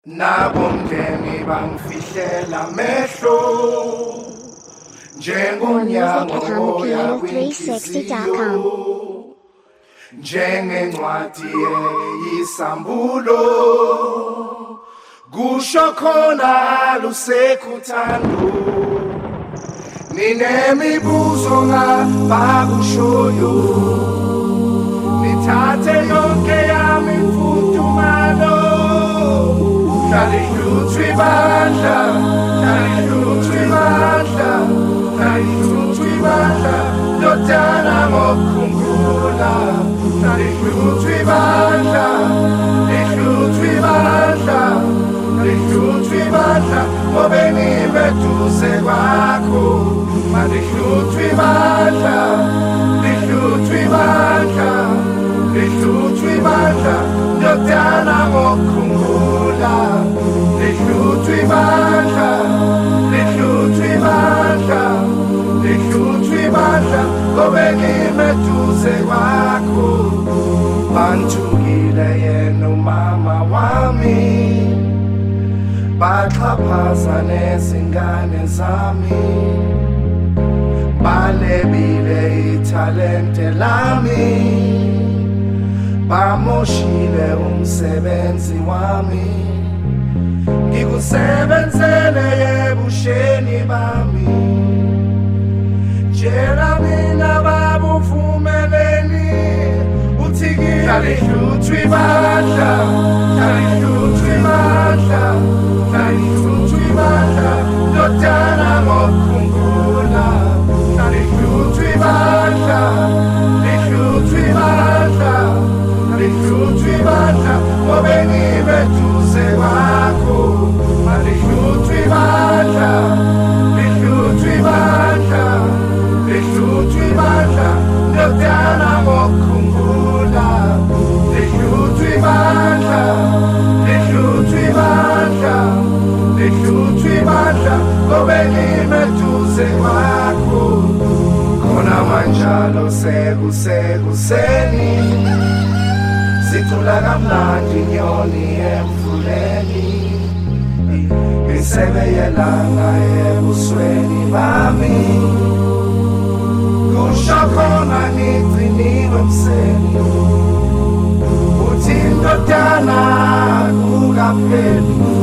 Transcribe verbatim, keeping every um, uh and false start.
Nabomndeni bangifihlela amehlo njengonyango oya kwinhliziyo njengencwadi yeyisambulo kusho khona lusekuthando ninemibuzo ngabakushoyo nithathe yonke yami mfudumalo Nalihluthwa ibandla, nalihluthwa ibandla, nalihluthwa ibandla, ndodana ngokukhumbula. Nalihluthwa ibandla, lihluthwa ibandla, lihluthwa ibandla, ngoba ngibeduze kwakho. Malihluthwa ibandla, lihluthwa ibandla, lihluthwa ibandla, ndodana ngokukhumbula. Lihluthwa ibandla, lihluthwa ibandla, lihluthwa ibandla, ngoba ngibeduze kwakho. Banthukile yena umama wami, baxhaphaza nezingane zami, balebile ithalente lami, bamoshile umsebenzi wami. Ngikusebenzele ebusheni bami tshela mina baba uvumeleni uthi kimi nalihluthwa ibandla nalihluthwa ibandla nalihluthwa ibandla ndodana ngokukhumbula nalihluthwa ibandla lihluthwa ibandla lihluthwa ibandla ngoba ngibeduze kwakho malihluthwa ibandla lihluthwa ibandla lihluthwa ibandla ndodana ngokukhumbula lihluthwa ibandla lihluthwa ibandla lihluthwa ibandla ngoba ngibeduze kwakho khona manjalo sekusekuseni sicula kamnandi nyoni emfuleni isebe yelanga ebusweni bami kusho khona ngigciniwe emseni uthi ndodana kukapheli